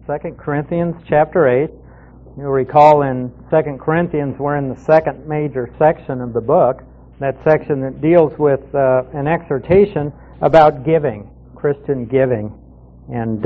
2 Corinthians chapter 8. You'll recall in 2 Corinthians we're in the second major section of the book, that section that deals with an exhortation about giving, Christian giving. And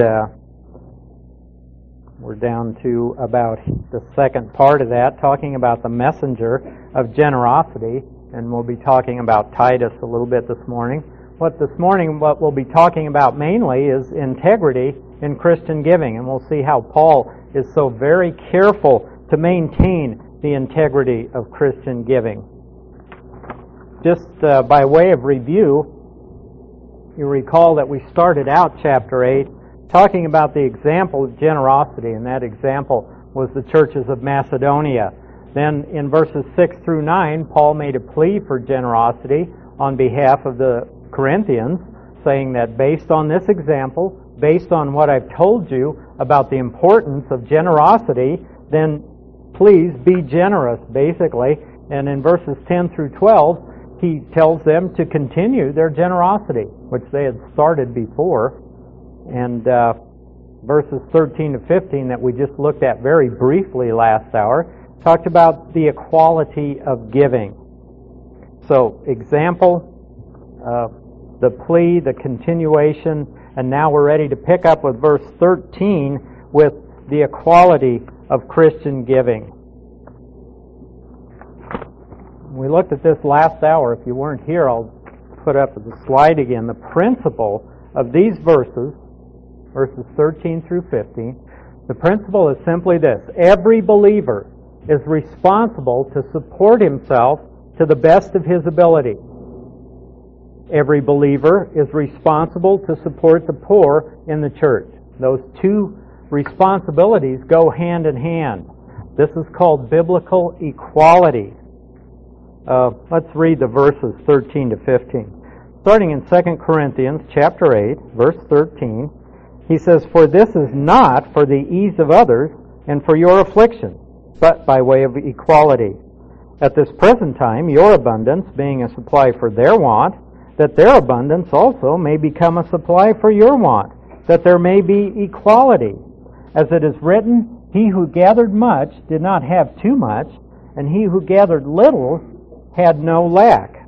we're down to about the second part of that, talking about the messenger of generosity, and we'll be talking about Titus a little bit this morning. What we'll be talking about mainly is integrity in Christian giving, and we'll see how Paul is so very careful to maintain the integrity of Christian giving. Just by way of review, you recall that we started out chapter 8 talking about the example of generosity, and that example was the churches of Macedonia. Then in verses 6 through 9, Paul made a plea for generosity on behalf of the Corinthians, saying that based on this example, based on what I've told you about the importance of generosity, then please be generous, basically. And in verses 10 through 12, he tells them to continue their generosity, which they had started before. And verses 13 to 15 that we just looked at very briefly last hour talked about the equality of giving. So, example, the plea, the continuation, and now we're ready to pick up with verse 13 with the equality of Christian giving. We looked at this last hour. If you weren't here, I'll put up the slide again. The principle of these verses 13 through 15, the principle is simply this: every believer is responsible to support himself to the best of his ability. Every believer is responsible to support the poor in the church. Those two responsibilities go hand in hand. This is called biblical equality. Let's read the verses 13 to 15. Starting in 2 Corinthians chapter 8, verse 13, he says, "For this is not for the ease of others and for your affliction, but by way of equality. At this present time, your abundance being a supply for their want, that their abundance also may become a supply for your want, that there may be equality. As it is written, he who gathered much did not have too much, and he who gathered little had no lack."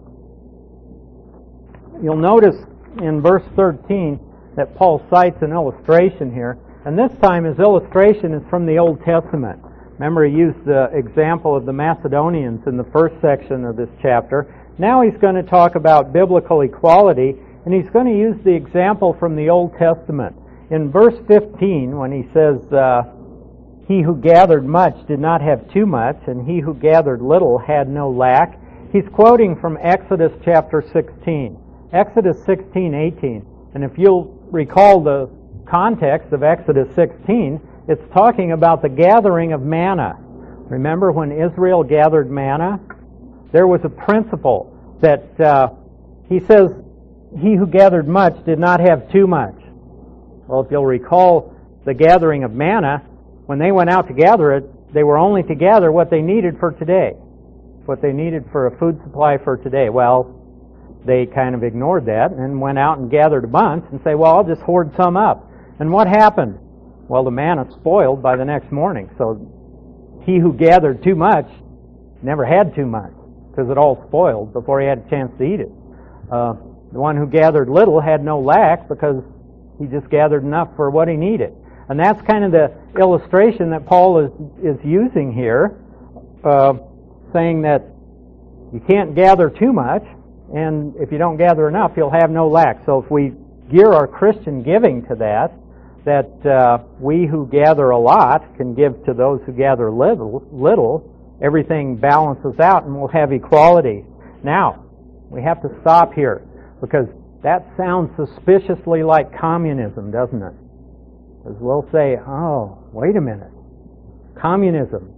You'll notice in verse 13 that Paul cites an illustration here, and this time his illustration is from the Old Testament. Remember, he used the example of the Macedonians in the first section of this chapter. Now he's going to talk about biblical equality, and he's going to use the example from the Old Testament. In verse 15, when he says, he who gathered much did not have too much, and he who gathered little had no lack, he's quoting from Exodus chapter 16. Exodus 16:18. And if you'll recall the context of Exodus 16, it's talking about the gathering of manna. Remember when Israel gathered manna? There was a principle that he says, he who gathered much did not have too much. Well, if you'll recall the gathering of manna, when they went out to gather it, they were only to gather what they needed for today, what they needed for a food supply for today. Well, they kind of ignored that and went out and gathered a bunch and say, well, I'll just hoard some up. And what happened? Well, the manna spoiled by the next morning. So he who gathered too much never had too much, because it all spoiled before he had a chance to eat it. The one who gathered little had no lack, because he just gathered enough for what he needed. And that's kind of the illustration that Paul is using here, saying that you can't gather too much, and if you don't gather enough, you'll have no lack. So if we gear our Christian giving to that we who gather a lot can give to those who gather little, everything balances out and we'll have equality. Now, we have to stop here, because that sounds suspiciously like communism, doesn't it? Because we'll say, oh, wait a minute. Communism,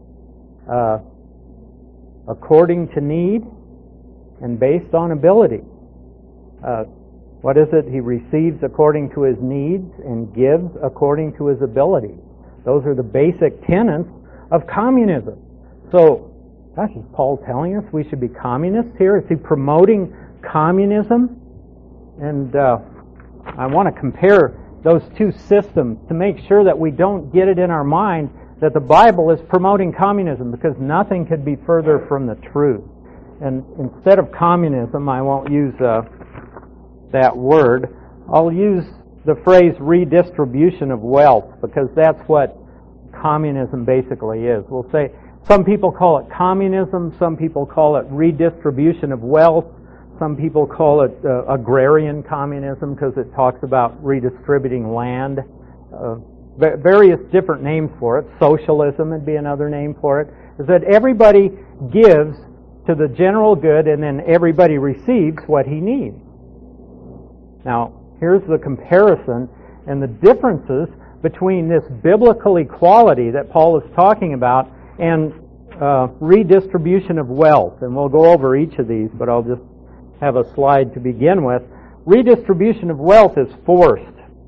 according to need and based on ability. What is it? He receives according to his needs and gives according to his ability. Those are the basic tenets of communism. So, gosh, is Paul telling us we should be communists here? Is he promoting communism? And I want to compare those two systems to make sure that we don't get it in our mind that the Bible is promoting communism, because nothing could be further from the truth. And instead of communism, I won't use that word. I'll use the phrase redistribution of wealth, because that's what communism basically is. We'll say some people call it communism, some people call it redistribution of wealth, some people call it agrarian communism because it talks about redistributing land. Various different names for it. Socialism would be another name for it. Is that everybody gives to the general good and then everybody receives what he needs. Now, here's the comparison and the differences between this biblical equality that Paul is talking about and redistribution of wealth. And we'll go over each of these, but I'll just have a slide to begin with. Redistribution of wealth is forced.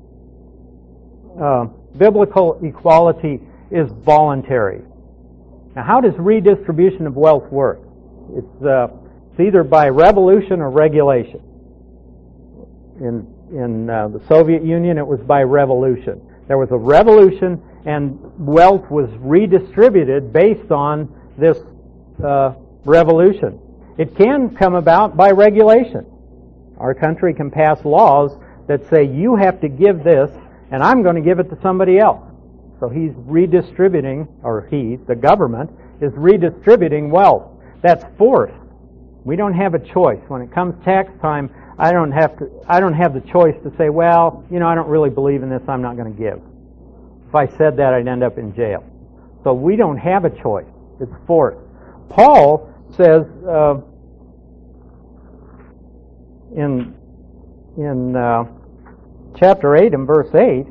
Biblical equality is voluntary. Now, how does redistribution of wealth work? It's either by revolution or regulation. In the Soviet Union, it was by revolution. There was a revolution, and wealth was redistributed based on this revolution. It can come about by regulation. Our country can pass laws that say, you have to give this, and I'm going to give it to somebody else. So he's redistributing, or the government, is redistributing wealth. That's forced. We don't have a choice. When it comes tax time, I don't have the choice to say, well, I don't really believe in this, I'm not going to give. If I said that, I'd end up in jail. So we don't have a choice. It's forced. Paul says in chapter 8 and verse 8,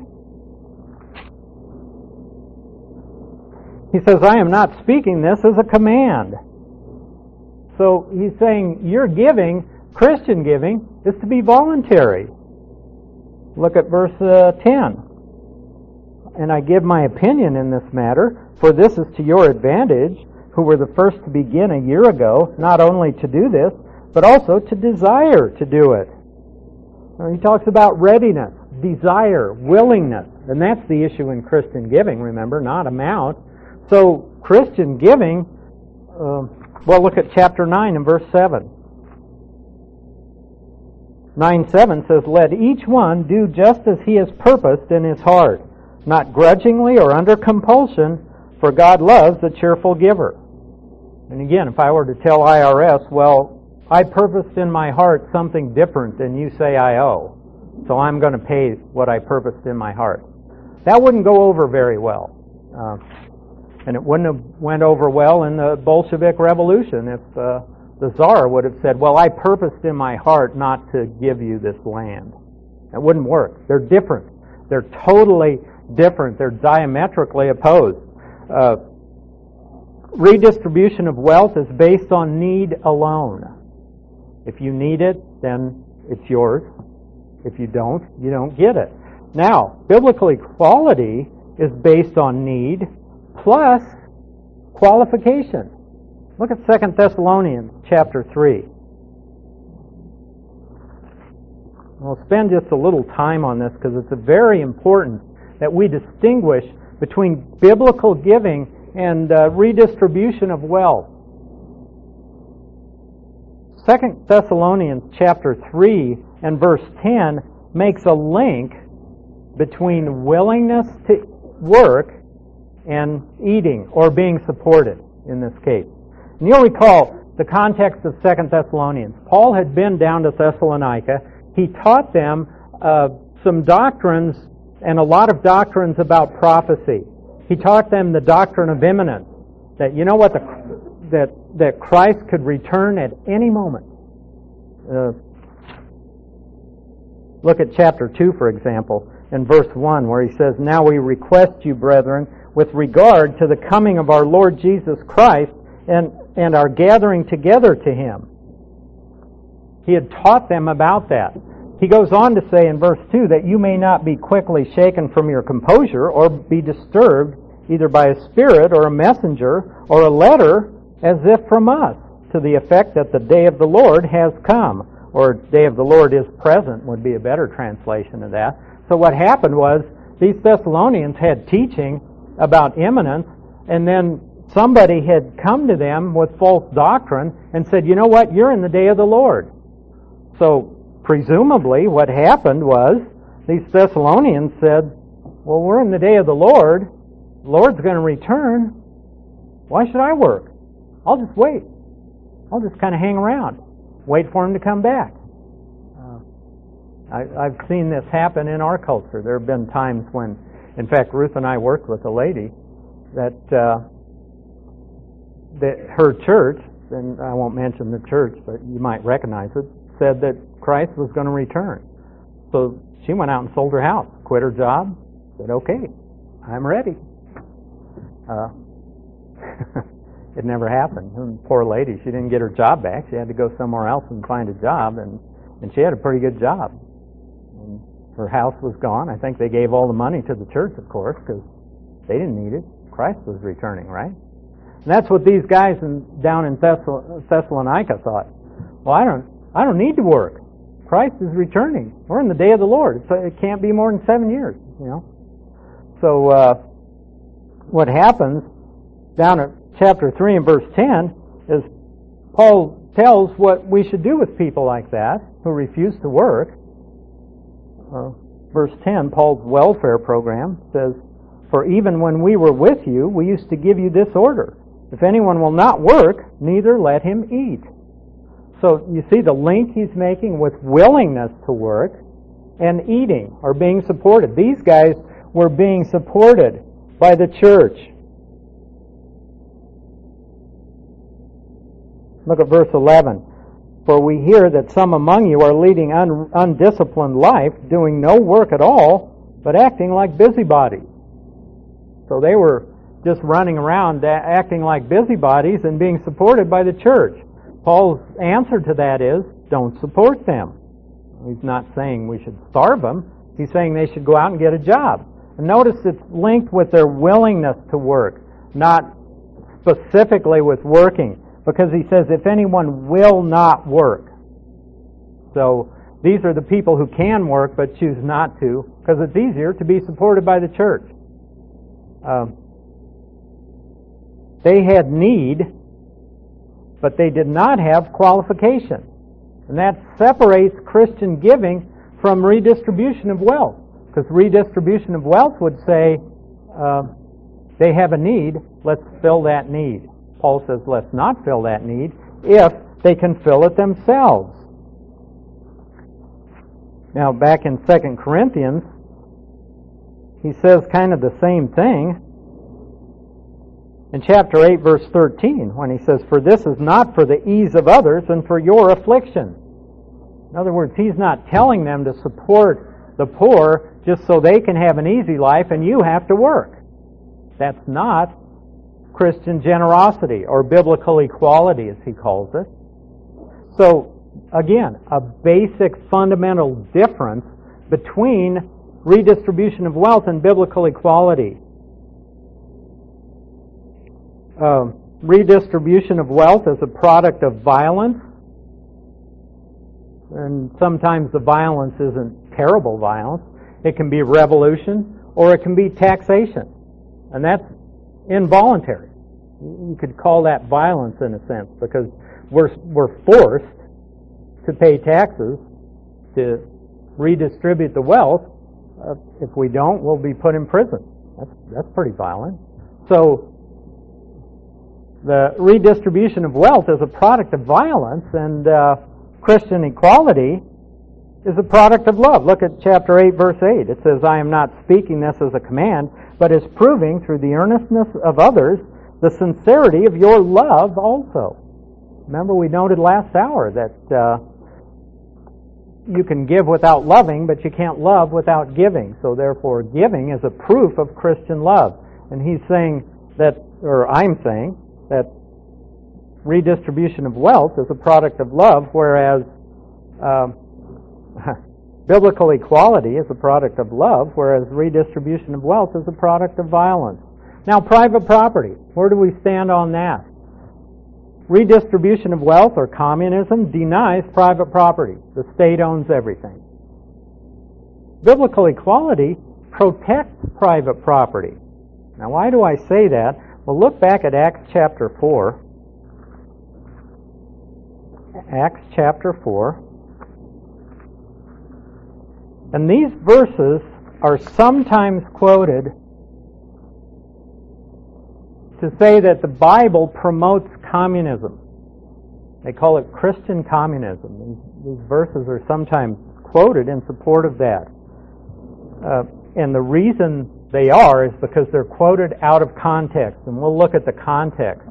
he says, I am not speaking this as a command. So he's saying your giving, Christian giving, is to be voluntary. Look at verse 10. And I give my opinion in this matter, for this is to your advantage, who were the first to begin a year ago, not only to do this, but also to desire to do it. Now, he talks about readiness, desire, willingness, and that's the issue in Christian giving, remember, not amount. So Christian giving, look at chapter 9 and verse 7. 9:7 says, let each one do just as he has purposed in his heart, not grudgingly or under compulsion, for God loves a cheerful giver. And again, if I were to tell IRS, well, I purposed in my heart something different than you say I owe, so I'm going to pay what I purposed in my heart. That wouldn't go over very well. And it wouldn't have went over well in the Bolshevik Revolution if the Tsar would have said, well, I purposed in my heart not to give you this land. That wouldn't work. They're different. They're totally different. They're diametrically opposed. Redistribution of wealth is based on need alone. If you need it, then it's yours. If you don't get it. Now, biblical equality is based on need plus qualification. Look at 2 Thessalonians chapter 3. We'll spend just a little time on this because it's very important that we distinguish between biblical giving and redistribution of wealth. 2 Thessalonians chapter 3 and verse 10 makes a link between willingness to work and eating or being supported in this case. And you'll recall the context of 2 Thessalonians. Paul had been down to Thessalonica. He taught them some doctrines and a lot of doctrines about prophecy. He taught them the doctrine of imminence, that you know what, that Christ could return at any moment. Look at chapter 2, for example, in verse 1, where he says, now we request you, brethren, with regard to the coming of our Lord Jesus Christ and our gathering together to Him. He had taught them about that. He goes on to say in verse 2 that you may not be quickly shaken from your composure or be disturbed either by a spirit or a messenger or a letter as if from us, to the effect that the day of the Lord has come, or day of the Lord is present would be a better translation of that. So what happened was these Thessalonians had teaching about imminence, and then somebody had come to them with false doctrine and said, you know what, you're in the day of the Lord. So presumably what happened was these Thessalonians said, well, we're in the day of the Lord. The Lord's going to return. Why should I work? I'll just wait. I'll just kind of hang around. Wait for him to come back. I've seen this happen in our culture. There have been times when, in fact, Ruth and I worked with a lady that her church, and I won't mention the church, but you might recognize it, said that Christ was going to return. So she went out and sold her house, quit her job, said, okay, I'm ready. It never happened. And poor lady, she didn't get her job back. She had to go somewhere else and find a job, and she had a pretty good job. And her house was gone. I think they gave all the money to the church, of course, because they didn't need it. Christ was returning, right? And that's what these guys down in Thessalonica thought. Well, I don't need to work. Christ is returning. We're in the day of the Lord. So it can't be more than 7 years, you know. So what happens down at chapter 3 and verse 10 is Paul tells what we should do with people like that who refuse to work. Verse 10, Paul's welfare program says, for even when we were with you, we used to give you this order. If anyone will not work, neither let him eat. So you see the link he's making with willingness to work and eating or being supported. These guys were being supported by the church. Look at verse 11. For we hear that some among you are leading undisciplined life, doing no work at all, but acting like busybodies. So they were just running around acting like busybodies and being supported by the church. Paul's answer to that is, don't support them. He's not saying we should starve them. He's saying they should go out and get a job. And notice it's linked with their willingness to work, not specifically with working. Because he says, if anyone will not work. So these are the people who can work but choose not to, because it's easier to be supported by the church. They had need, but they did not have qualification. And that separates Christian giving from redistribution of wealth. Because redistribution of wealth would say, they have a need, let's fill that need. Paul says, let's not fill that need if they can fill it themselves. Now, back in 2 Corinthians, he says kind of the same thing in chapter 8, verse 13, when he says, for this is not for the ease of others and for your affliction. In other words, he's not telling them to support the poor just so they can have an easy life and you have to work. That's not Christian generosity, or biblical equality, as he calls it. So, again, a basic fundamental difference between redistribution of wealth and biblical equality. Redistribution of wealth is a product of violence, and sometimes the violence isn't terrible violence. It can be revolution, or it can be taxation, and that's involuntary. You could call that violence in a sense, because we're forced to pay taxes to redistribute the wealth. If we don't, we'll be put in prison. That's pretty violent. So the redistribution of wealth is a product of violence, and Christian equality is a product of love. Look at chapter 8, verse 8. It says, I am not speaking this as a command, but as proving through the earnestness of others the sincerity of your love also. Remember, we noted last hour that you can give without loving, but you can't love without giving. So therefore, giving is a proof of Christian love. And he's saying that, or I'm saying, that redistribution of wealth is a product of love, whereas biblical equality is a product of love, whereas redistribution of wealth is a product of violence. Now, private property, where do we stand on that? Redistribution of wealth, or communism, denies private property. The state owns everything. biblical equality protects private property. Now, why do I say that? Well, look back at Acts chapter 4. Acts chapter 4. And these verses are sometimes quoted to say that the Bible promotes communism. They call it Christian communism. These verses are sometimes quoted in support of that. And the reason they are is because they're quoted out of context. And we'll look at the context.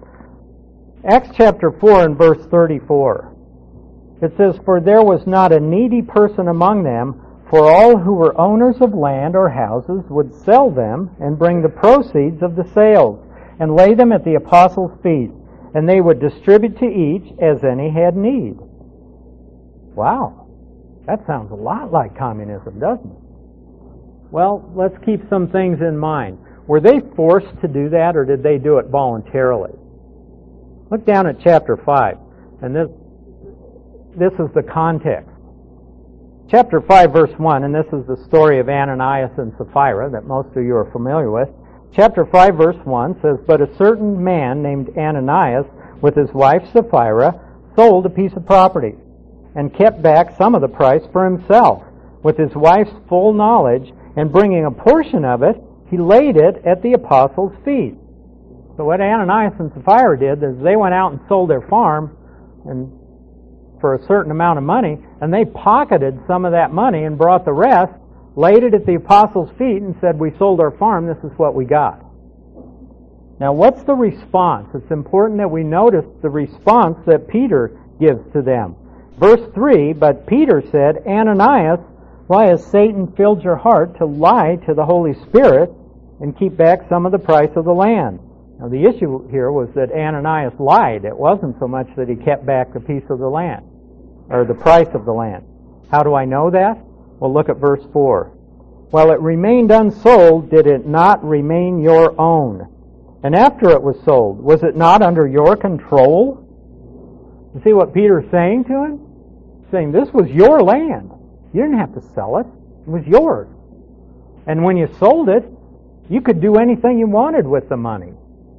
Acts chapter 4 and verse 34. It says, "For there was not a needy person among them, for all who were owners of land or houses would sell them and bring the proceeds of the sales and lay them at the apostles' feet, and they would distribute to each as any had need." Wow, that sounds a lot like communism, doesn't it? Well, let's keep some things in mind. Were they forced to do that, or did they do it voluntarily? Look down at chapter 5, and this is the context. Chapter 5, verse 1, and this is the story of Ananias and Sapphira that most of you are familiar with. Chapter 5, verse 1 says, "But a certain man named Ananias, with his wife Sapphira, sold a piece of property, and kept back some of the price for himself, with his wife's full knowledge, and bringing a portion of it, he laid it at the apostles' feet." So what Ananias and Sapphira did is they went out and sold their farm and for a certain amount of money, and they pocketed some of that money and brought the rest, laid it at the apostles' feet, and said, "We sold our farm, this is what we got." Now, what's the response? It's important that we notice the response that Peter gives to them. Verse 3, "But Peter said, Ananias, why has Satan filled your heart to lie to the Holy Spirit and keep back some of the price of the land?" Now, the issue here was that Ananias lied. It wasn't so much that he kept back a piece of the land, or the price of the land. How do I know that? Well, look at verse 4. "While it remained unsold, did it not remain your own? And after it was sold, was it not under your control?" You see what Peter's saying to him? He's saying, this was your land. You didn't have to sell it. It was yours. And when you sold it, you could do anything you wanted with the money.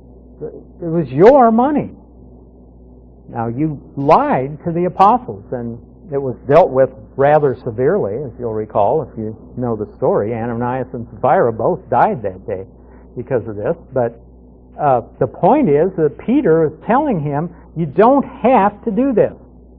It was your money. Now, you lied to the apostles, and it was dealt with rather severely, as you'll recall, if you know the story. Ananias and Sapphira both died that day because of this. But the point is that Peter is telling him, you don't have to do this.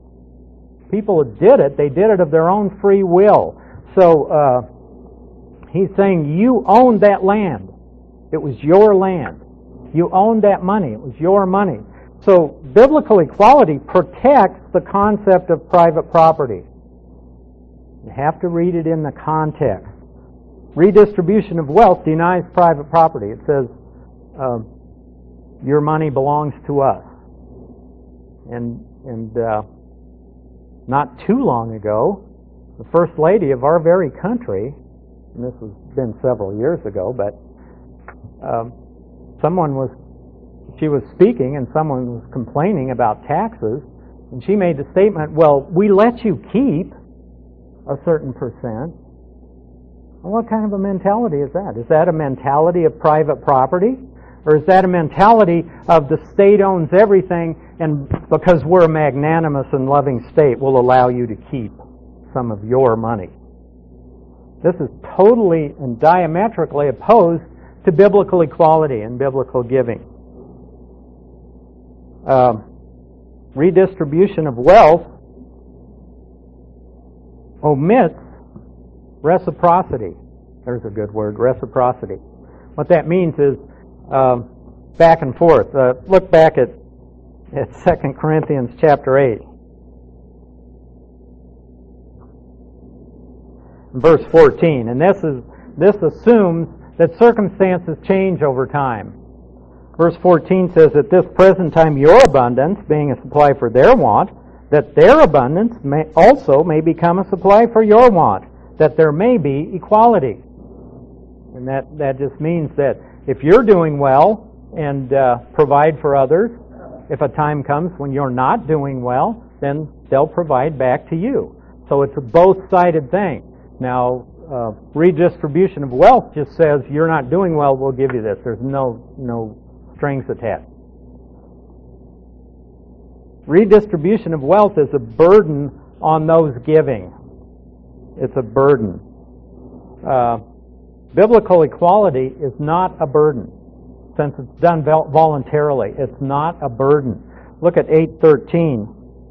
People that did it, they did it of their own free will. So he's saying, you owned that land. It was your land. You owned that money. It was your money. So biblical equality protects the concept of private property. You have to read it in the context. Redistribution of wealth denies private property. It says, your money belongs to us. And not too long ago, the First Lady of our very country, and this has been several years ago, but she was speaking and someone was complaining about taxes, and she made the statement, well, we let you keep a certain percent. Well, what kind of a mentality is that? Is that a mentality of private property? Or is that a mentality of the state owns everything, and because we're a magnanimous and loving state, we'll allow you to keep some of your money? This is totally and diametrically opposed to biblical equality and biblical giving. Redistribution of wealth omits reciprocity. There's a good word, reciprocity. What that means is back and forth. Look back at 2 Corinthians chapter 8. Verse 14. And this assumes that circumstances change over time. Verse 14 says, at this present time your abundance, being a supply for their want, that their abundance also may become a supply for your want, that there may be equality. And that just means that if you're doing well and provide for others, if a time comes when you're not doing well, then they'll provide back to you. So it's a both-sided thing. Now, Redistribution of wealth just says, you're not doing well, we'll give you this. There's no strings attached. Redistribution of wealth is a burden on those giving. It's a burden. Biblical equality is not a burden. Since it's done voluntarily, it's not a burden. Look at 8:13.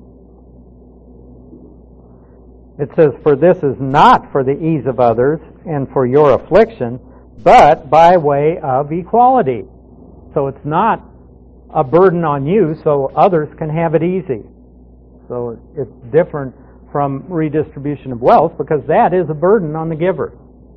It says, "For this is not for the ease of others and for your affliction, but by way of equality." So it's not a burden on you so others can have it easy. So it's different from redistribution of wealth because that is a burden on the giver.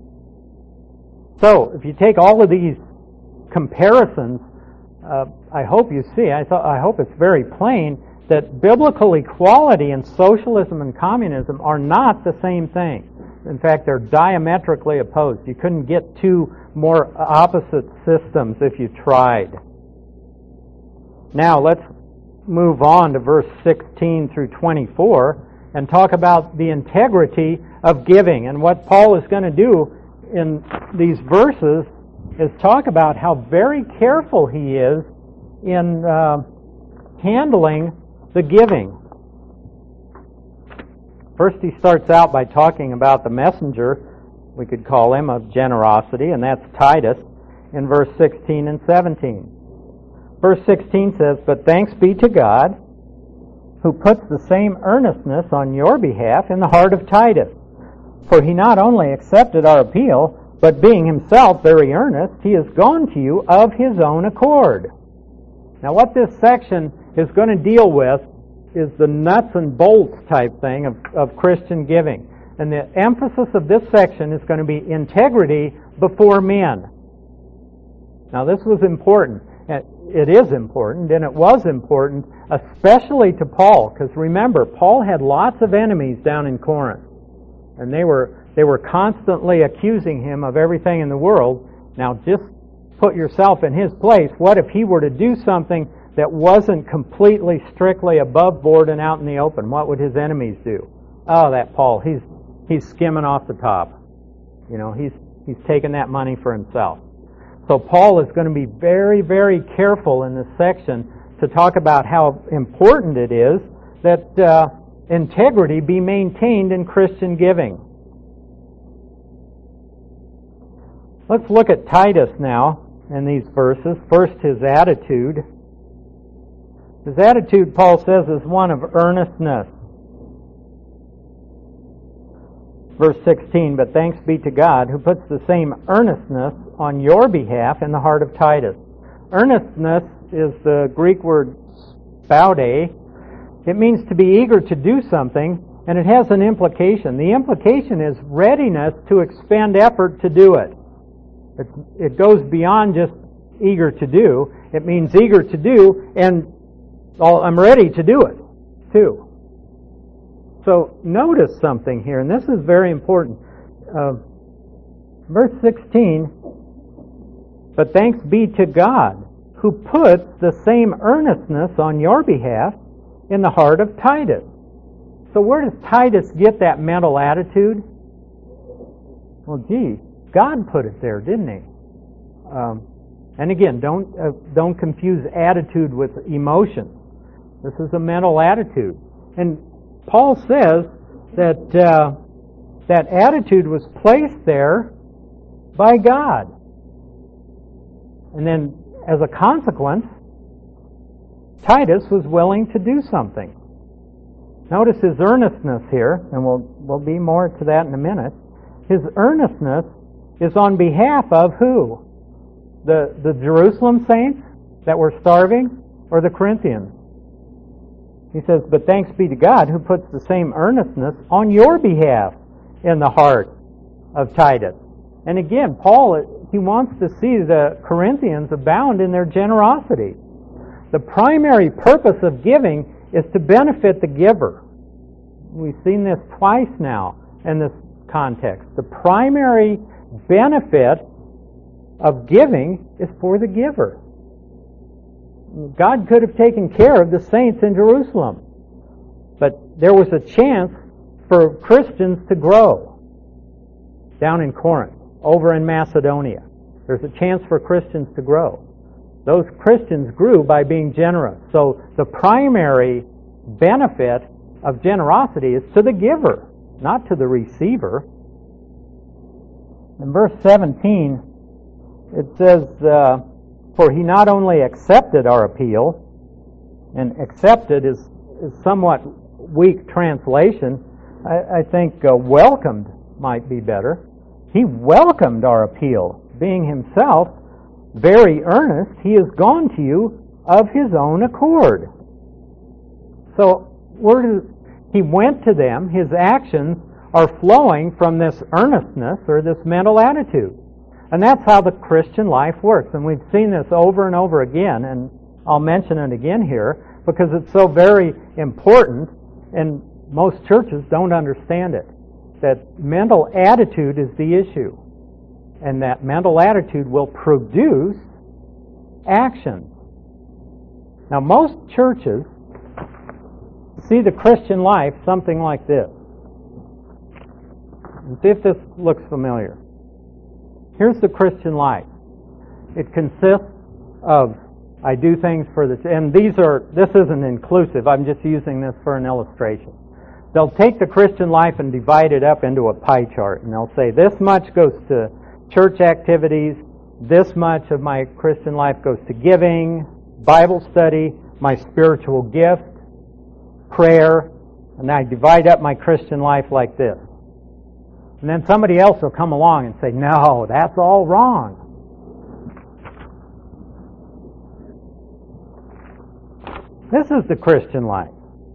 So if you take all of these comparisons, I hope you see, I hope it's very plain that biblical equality and socialism and communism are not the same thing. In fact, they're diametrically opposed. You couldn't get two more opposite systems if you tried. Now let's move on to verse 16 through 24 and talk about the integrity of giving. And what Paul is going to do in these verses is talk about how very careful he is in handling the giving. First he starts out by talking about the messenger, we could call him, of generosity, and that's Titus in verse 16 and 17. Verse 16 says, "But thanks be to God, who puts the same earnestness on your behalf in the heart of Titus. For he not only accepted our appeal, but being himself very earnest, he has gone to you of his own accord." Now what this section is going to deal with is the nuts and bolts type thing of Christian giving. And the emphasis of this section is going to be integrity before men. Now this was important. It is important, and it was important, especially to Paul, because remember, Paul had lots of enemies down in Corinth, and they were constantly accusing him of everything in the world. Now just put yourself in his place. What if he were to do something that wasn't completely, strictly above board and out in the open? What would his enemies do? Oh, that Paul, he's skimming off the top. You know, he's taking that money for himself. So Paul is going to be very, very careful in this section to talk about how important it is that integrity be maintained in Christian giving. Let's look at Titus now in these verses. First, his attitude. His attitude, Paul says, is one of earnestness. Verse 16, "But thanks be to God, who puts the same earnestness on your behalf in the heart of Titus." Earnestness is the Greek word spoude. It means to be eager to do something, and it has an implication. The implication is readiness to expend effort to do it. It goes beyond just eager to do. It means eager to do, and I'm ready to do it, too. So notice something here, and this is very important. Verse 16, "But thanks be to God, who puts the same earnestness on your behalf in the heart of Titus." So where does Titus get that mental attitude? Well, gee, God put it there, didn't he? And again, don't confuse attitude with emotion. This is a mental attitude. And Paul says that that attitude was placed there by God. And then, as a consequence, Titus was willing to do something. Notice his earnestness here, and we'll be more to that in a minute. His earnestness is on behalf of who? The Jerusalem saints that were starving, or the Corinthians? He says, "But thanks be to God, who puts the same earnestness on your behalf in the heart of Titus." And again, Paul, he wants to see the Corinthians abound in their generosity. The primary purpose of giving is to benefit the giver. We've seen this twice now in this context. The primary benefit of giving is for the giver. God could have taken care of the saints in Jerusalem, but there was a chance for Christians to grow. down in Corinth, over in Macedonia. There's a chance for Christians to grow. Those Christians grew by being generous. So the primary benefit of generosity is to the giver, not to the receiver. In verse 17, it says, for he not only accepted our appeal, and accepted is somewhat weak translation. I think welcomed might be better. He welcomed our appeal, being himself very earnest. He has gone to you of his own accord. So he went to them. His actions are flowing from this earnestness or this mental attitude. And that's how the Christian life works. And we've seen this over and over again, and I'll mention it again here because it's so very important, and most churches don't understand it. That mental attitude is the issue. And that mental attitude will produce action. Now, most churches see the Christian life something like this. And see if this looks familiar. Here's the Christian life. It consists of, I do things for the, and this isn't inclusive, I'm just using this for an illustration. They'll take the Christian life and divide it up into a pie chart, and they'll say, this much goes to church activities, this much of my Christian life goes to giving, Bible study, my spiritual gift, prayer, and I divide up my Christian life like this. And then somebody else will come along and say, no, that's all wrong. This is the Christian life.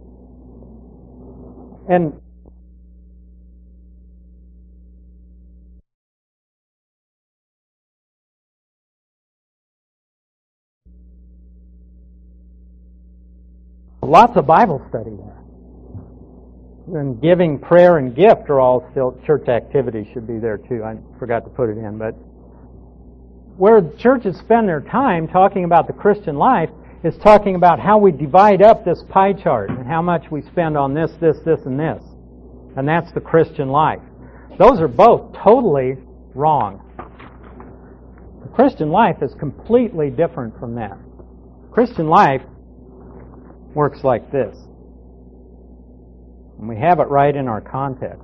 And lots of Bible study there. And giving, prayer, and gift are all still church activities should be there too. I forgot to put it in. But where churches spend their time talking about the Christian life is talking about how we divide up this pie chart and how much we spend on this, this, and this. And that's the Christian life. Those are both totally wrong. The Christian life is completely different from that. Christian life works like this. And we have it right in our context.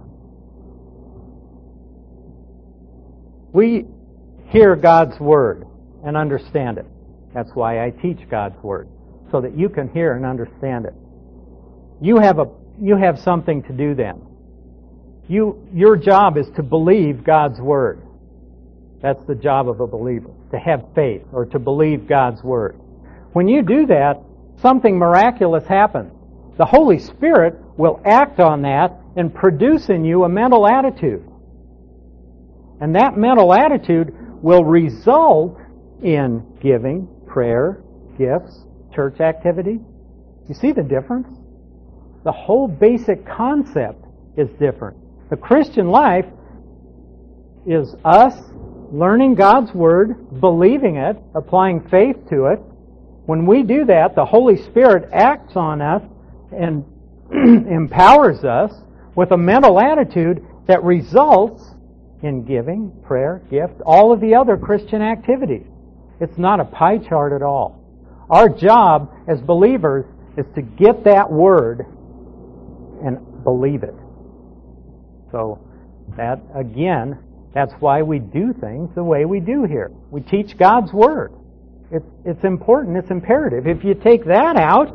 We hear God's Word and understand it. That's why I teach God's Word, so that you can hear and understand it. You have something to do then. Your job is to believe God's Word. That's the job of a believer, to have faith or to believe God's Word. When you do that, something miraculous happens. The Holy Spirit will act on that and produce in you a mental attitude. And that mental attitude will result in giving, prayer, gifts, church activity. You see the difference? The whole basic concept is different. The Christian life is us learning God's Word, believing it, applying faith to it. When we do that, the Holy Spirit acts on us and empowers us with a mental attitude that results in giving, prayer, gift, all of the other Christian activities. It's not a pie chart at all. Our job as believers is to get that Word and believe it. So that, again, that's why we do things the way we do here. We teach God's Word. It's important. It's imperative. If you take that out,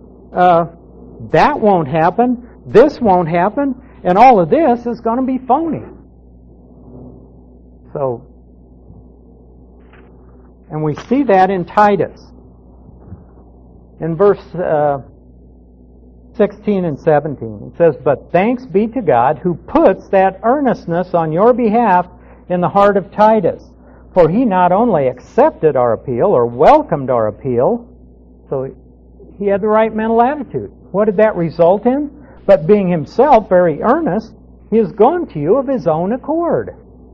that won't happen. This won't happen. And all of this is going to be phony. So, and we see that in Titus. In verse 16 and 17, it says, "But thanks be to God who puts that earnestness on your behalf in the heart of Titus. For he not only accepted our appeal or welcomed our appeal," so he had the right mental attitude. What did that result in? "But being himself very earnest, he has gone to you of his own accord."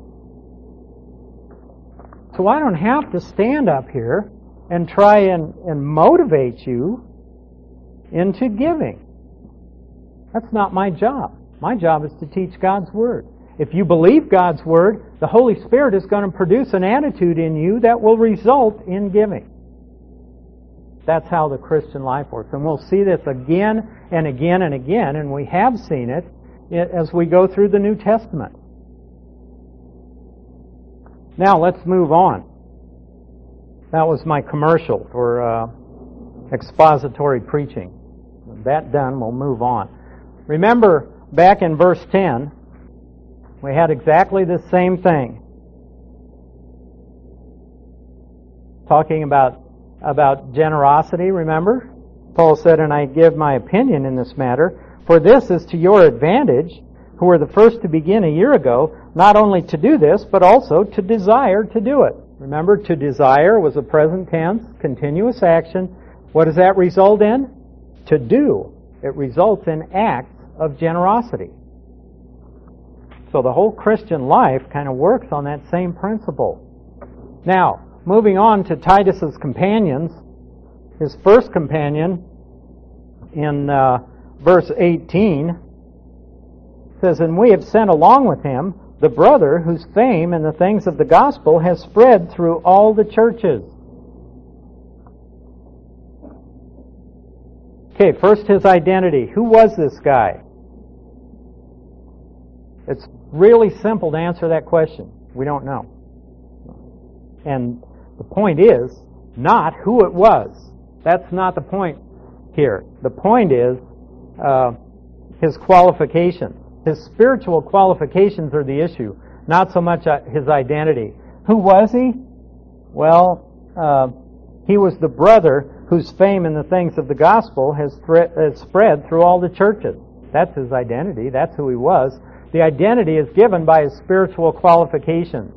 So I don't have to stand up here and try and motivate you into giving. That's not my job. My job is to teach God's Word. If you believe God's Word, the Holy Spirit is going to produce an attitude in you that will result in giving. That's how the Christian life works. And we'll see this again and again and again, and we have seen it as we go through the New Testament. Now let's move on. That was my commercial for expository preaching. With that done, we'll move on. Remember, back in verse 10, we had exactly the same thing. Talking about generosity, remember? Paul said, "And I give my opinion in this matter, for this is to your advantage, who were the first to begin a year ago, not only to do this, but also to desire to do it." Remember, to desire was a present tense, continuous action. What does that result in? To do. It results in acts of generosity. So the whole Christian life kind of works on that same principle. Now, moving on to Titus's companions, his first companion in verse 18 says, "And we have sent along with him the brother whose fame in the things of the gospel has spread through all the churches." Okay, first his identity. Who was this guy? It's really simple to answer that question. We don't know. And the point is not who it was. That's not the point here. The point is his qualifications. His spiritual qualifications are the issue, not so much his identity. Who was he? Well, he was the brother whose fame in the things of the gospel has spread through all the churches. That's his identity. That's who he was. The identity is given by his spiritual qualifications.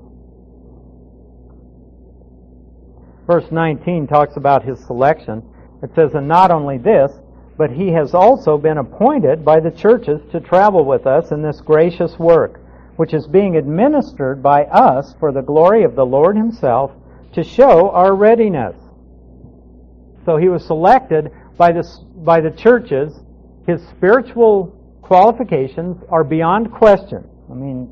Verse 19 talks about his selection. It says, "And not only this, but he has also been appointed by the churches to travel with us in this gracious work, which is being administered by us for the glory of the Lord himself, to show our readiness." So he was selected by the churches. His spiritual qualifications are beyond question. I mean,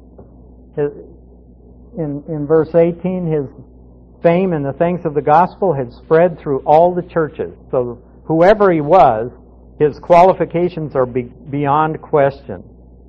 in verse 18, his fame in the things of the gospel had spread through all the churches. So whoever he was, his qualifications are beyond question.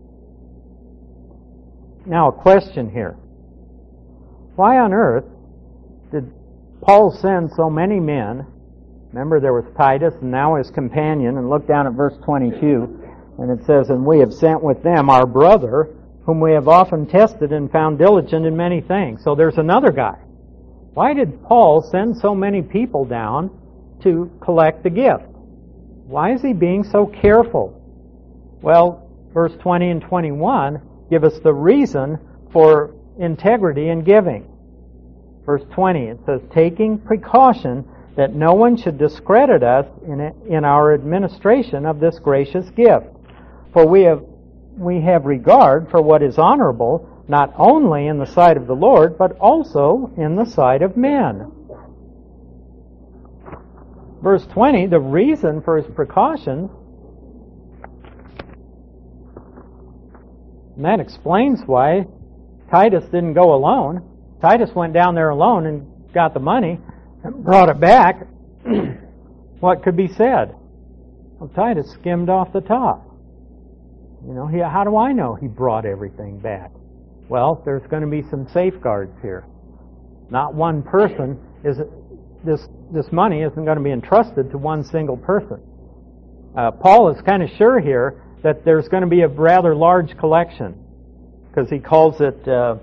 Now a question here. Why on earth did Paul send so many men? Remember, there was Titus and now his companion, and look down at verse 22, and it says, "And we have sent with them our brother, whom we have often tested and found diligent in many things." So there's another guy. Why did Paul send so many people down to collect the gift? Why is he being so careful? Well, verse 20 and 21 give us the reason for integrity in giving. Verse 20, it says, "Taking precaution that no one should discredit us in our administration of this gracious gift. For we have regard for what is honorable, not only in the sight of the Lord, but also in the sight of men." Verse 20, the reason for his precautions, and that explains why Titus didn't go alone. Titus went down there alone and got the money and brought it back. What could be said? Well, Titus skimmed off the top. How do I know he brought everything back? Well, there's going to be some safeguards here. Not one person this money isn't going to be entrusted to one single person. Paul is kind of sure here that there's going to be a rather large collection, because he calls it a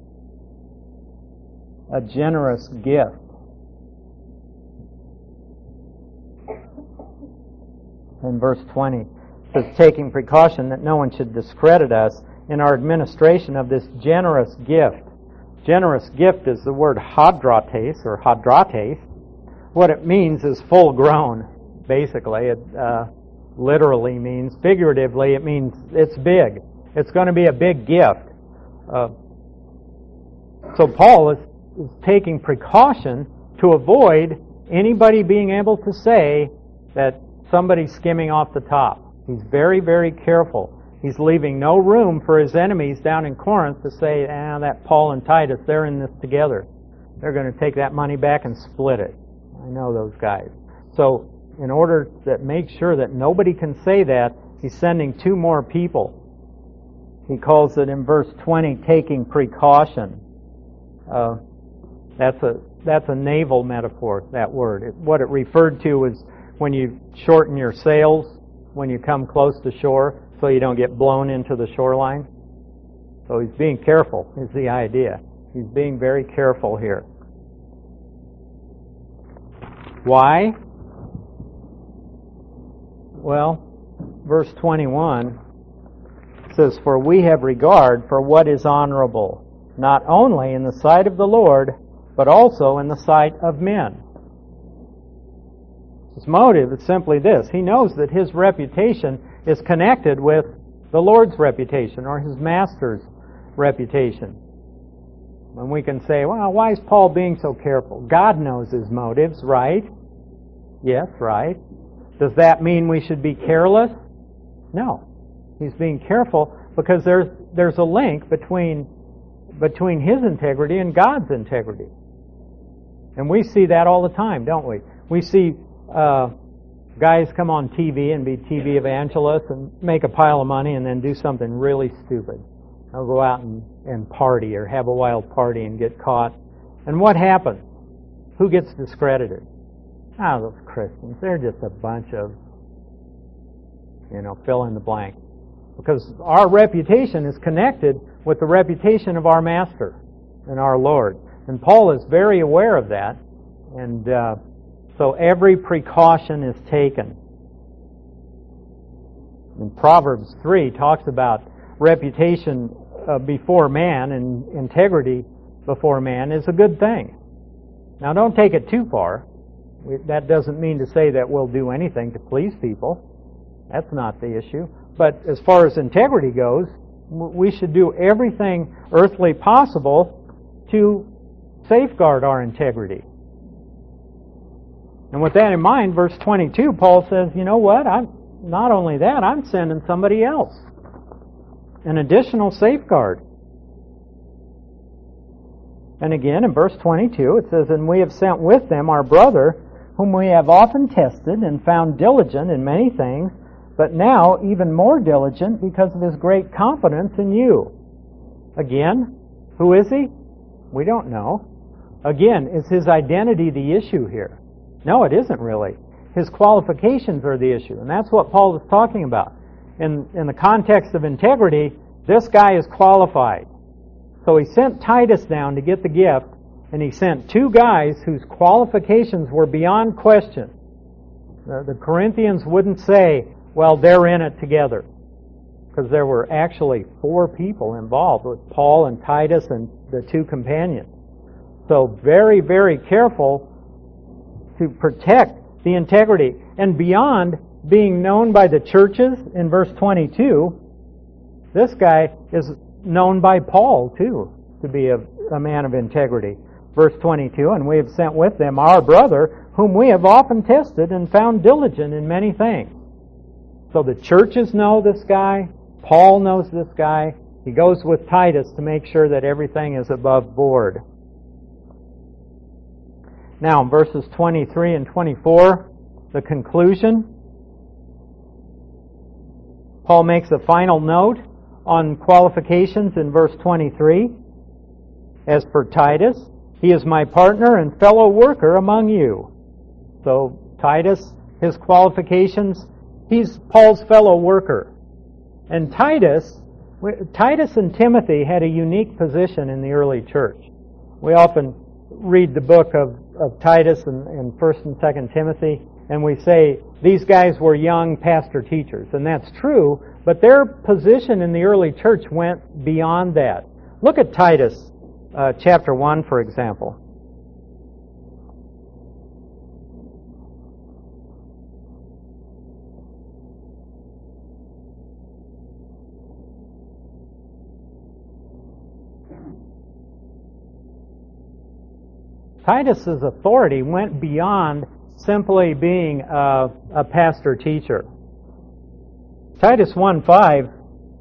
generous gift. In verse 20, it says, "Taking precaution that no one should discredit us in our administration of this generous gift." Generous gift is the word hadrates, or hadrates. What it means is full grown, basically. It literally means, figuratively, it means it's big. It's going to be a big gift. So Paul is taking precaution to avoid anybody being able to say that somebody's skimming off the top. He's very, very careful. He's leaving no room for his enemies down in Corinth to say, that Paul and Titus, they're in this together. They're going to take that money back and split it. I know those guys. So, in order to make sure that nobody can say that, he's sending 2 more people. He calls it in verse 20, taking precaution. That's a naval metaphor, that word. What it referred to is when you shorten your sails when you come close to shore so you don't get blown into the shoreline. So he's being careful, is the idea. He's being very careful here. Why? Well, verse 21 says, "For we have regard for what is honorable, not only in the sight of the Lord, but also in the sight of men." His motive is simply this. He knows that his reputation is connected with the Lord's reputation or his master's reputation. And we can say, well, why is Paul being so careful? God knows his motives, right? Yes, right. Does that mean we should be careless? No. He's being careful because there's a link between his integrity and God's integrity. And we see that all the time, don't we? We see guys come on TV and be TV evangelists and make a pile of money and then do something really stupid. They'll go out and party or have a wild party and get caught. And what happens? Who gets discredited? Those Christians. They're just a bunch of, fill in the blank. Because our reputation is connected with the reputation of our Master and our Lord. And Paul is very aware of that. And so every precaution is taken. And Proverbs 3 talks about reputation before man and integrity before man is a good thing. Now don't take it too far. That doesn't mean to say that we'll do anything to please people. That's not the issue. But as far as integrity goes, we should do everything earthly possible to safeguard our integrity. And with that in mind, verse 22, Paul says, you know what? Not only that, I'm sending somebody else. An additional safeguard. And again, in verse 22, it says, "And we have sent with them our brother, whom we have often tested and found diligent in many things, but now even more diligent because of his great confidence in you." Again, who is he? We don't know. Again, is his identity the issue here? No, it isn't really. His qualifications are the issue, and that's what Paul is talking about. In the context of integrity, this guy is qualified. So he sent Titus down to get the gift, and he sent 2 guys whose qualifications were beyond question. The Corinthians wouldn't say, well, they're in it together, because there were actually 4 people involved with Paul and Titus and the 2 companions. So very, very careful to protect the integrity. And beyond being known by the churches in verse 22, this guy is known by Paul too to be a man of integrity. Verse 22, "And we have sent with them our brother, whom we have often tested and found diligent in many things." So the churches know this guy. Paul knows this guy. He goes with Titus to make sure that everything is above board. Now, in verses 23 and 24, the conclusion. Paul makes a final note on qualifications in verse 23. "As for Titus, he is my partner and fellow worker among you." So Titus, his qualifications, he's Paul's fellow worker. And Titus and Timothy had a unique position in the early church. We often read the book of Titus and 1st and 2nd Timothy, and we say these guys were young pastor-teachers. And that's true, but their position in the early church went beyond that. Look at Titus chapter 1, for example. Titus's authority went beyond simply being a pastor-teacher. Titus 1:5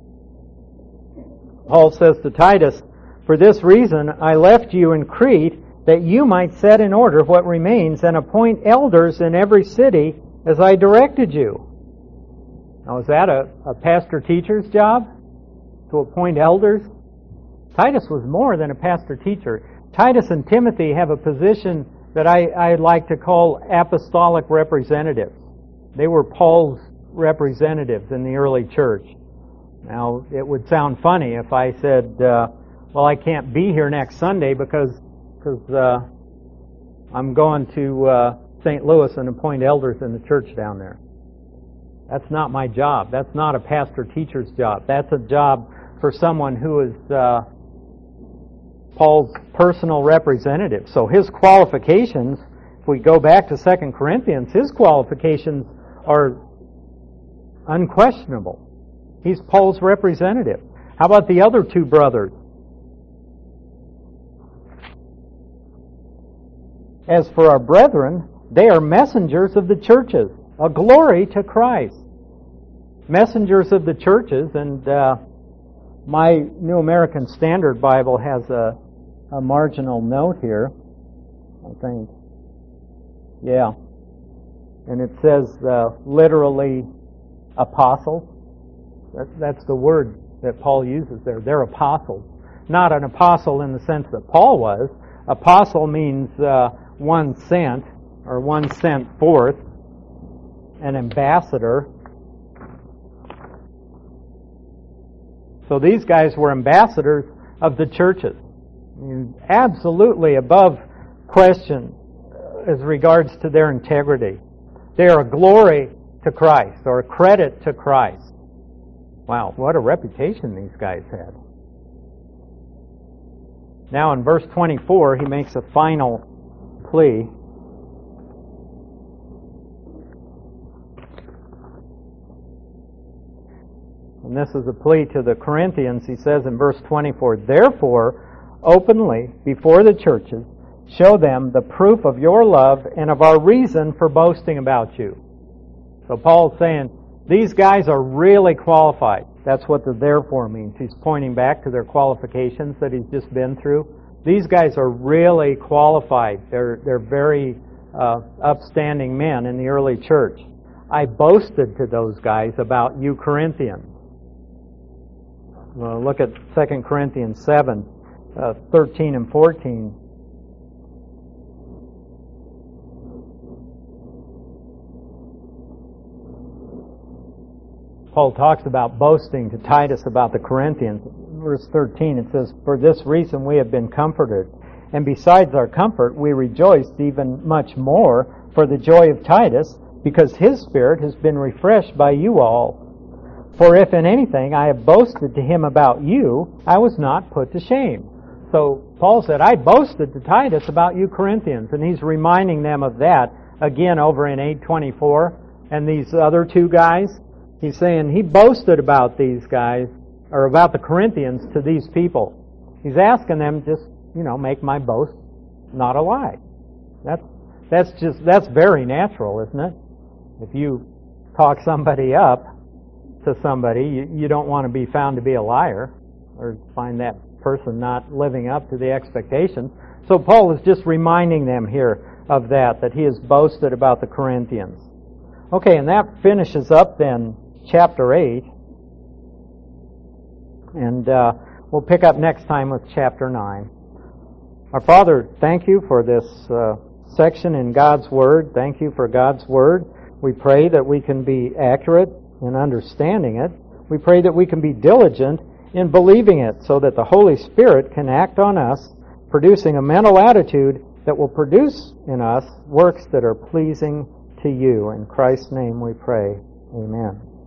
Paul says to Titus, "For this reason I left you in Crete, that you might set in order what remains and appoint elders in every city as I directed you." Now, is that a pastor-teacher's job? To appoint elders? Titus was more than a pastor-teacher. Titus and Timothy have a position that I like to call apostolic representatives. They were Paul's representatives in the early church. Now, it would sound funny if I said, well, I can't be here next Sunday because I'm going to St. Louis and appoint elders in the church down there. That's not my job. That's not a pastor-teacher's job. That's a job for someone who is Paul's personal representative. So his qualifications, if we go back to 2 Corinthians, his qualifications are unquestionable. He's Paul's representative. How about the other two brothers? As for our brethren, they are messengers of the churches, a glory to Christ. Messengers of the churches, and my New American Standard Bible has a marginal note here, I think. Yeah. And it says literally apostles. That's the word that Paul uses there. They're apostles. Not an apostle in the sense that Paul was. Apostle means one sent, or one sent forth, an ambassador. So these guys were ambassadors of the churches. Absolutely above question as regards to their integrity. They are a glory to Christ, or a credit to Christ. Wow, what a reputation these guys had. Now in verse 24, he makes a final plea. And this is a plea to the Corinthians. He says in verse 24, "Therefore, openly, before the churches, show them the proof of your love and of our reason for boasting about you." So Paul's saying, these guys are really qualified. That's what the "therefore" means. He's pointing back to their qualifications that he's just been through. These guys are really qualified. They're very upstanding men in the early church. I boasted to those guys about you Corinthians. Well, look at 2 Corinthians 7, 13 and 14. Paul talks about boasting to Titus about the Corinthians. Verse 13, it says, "For this reason we have been comforted, and besides our comfort we rejoiced even much more for the joy of Titus, because his spirit has been refreshed by you all. For if in anything I have boasted to him about you, I was not put to shame." So Paul said, I boasted to Titus about you Corinthians, and he's reminding them of that again over in 8:24. And these other two guys, he's saying he boasted about these guys, or about the Corinthians to these people. He's asking them, just, make my boast not a lie. That's very natural, isn't it? If you talk somebody up to somebody, you don't want to be found to be a liar, or find that person not living up to the expectations. So Paul is just reminding them here of that he has boasted about the Corinthians. Okay, and that finishes up then chapter 8. And we'll pick up next time with chapter 9. Our Father, thank you for this section in God's Word. Thank you for God's Word. We pray that we can be accurate in understanding it. We pray that we can be diligent in believing it, so that the Holy Spirit can act on us, producing a mental attitude that will produce in us works that are pleasing to you. In Christ's name we pray. Amen.